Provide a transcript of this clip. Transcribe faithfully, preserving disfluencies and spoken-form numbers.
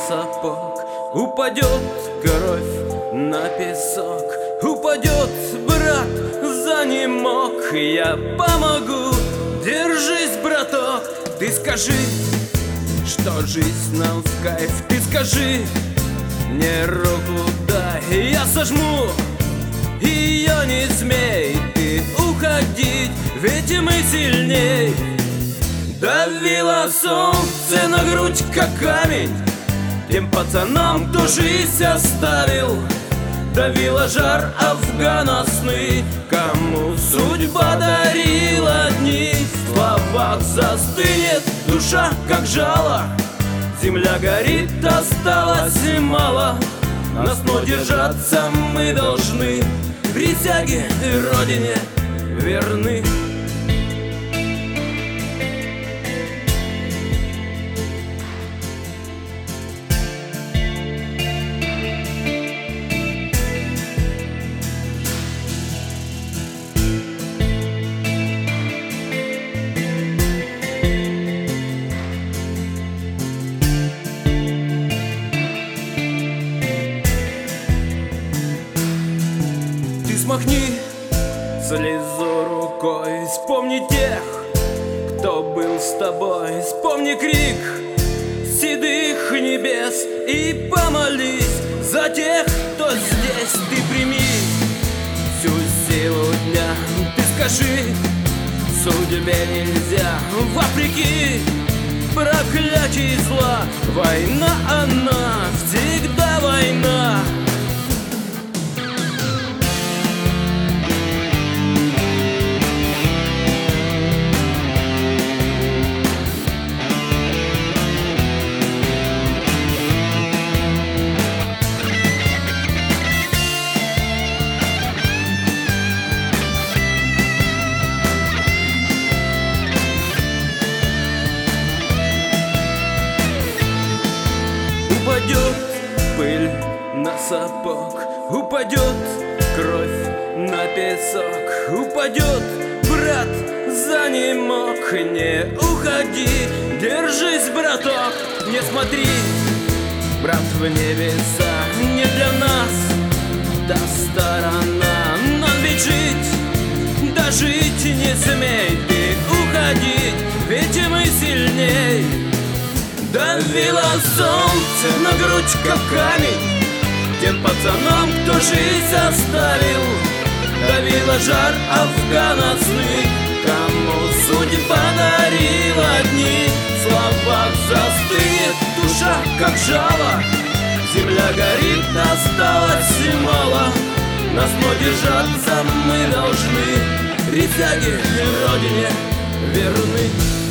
сапог, упадет кровь на песок, упадет брат, за ним мог. Я помогу, держись, браток. Ты скажи, что жизнь нам в кайф. Ты скажи, мне руку дай, я сожму ее, не смей ты уходить, ведь мы сильней. Давило солнце на грудь, как камень, тем пацанам, кто жизнь оставил. Давила жар Афгана сны, кому судьба дарила дни. В словах застынет душа, как жало, земля горит, осталось мало. Нас, но держаться мы должны, присяге Родине верны. Смахни слезу рукой, вспомни тех, кто был с тобой. Вспомни крик седых небес и помолись за тех, кто здесь. Ты прими всю силу дня. Ты скажи, судьбе нельзя вопреки проклятий зла. Война, она всегда война. Упадет пыль на сапог, упадет кровь на песок, упадет брат, за ним мог. Не уходи, держись, браток. Не смотри, брат, в небеса, не для нас та сторона. Нам ведь жить, да жить не смей ты уходить, ведь мы сильней. Давило солнце на грудь, как камень, тем пацанам, кто жизнь оставил. Давило жар Афгана сны, кому судьба дарила дни. В словах застынет душа, как жало, земля горит, осталось мало. Нас, но держаться мы должны, присяге Родине верны.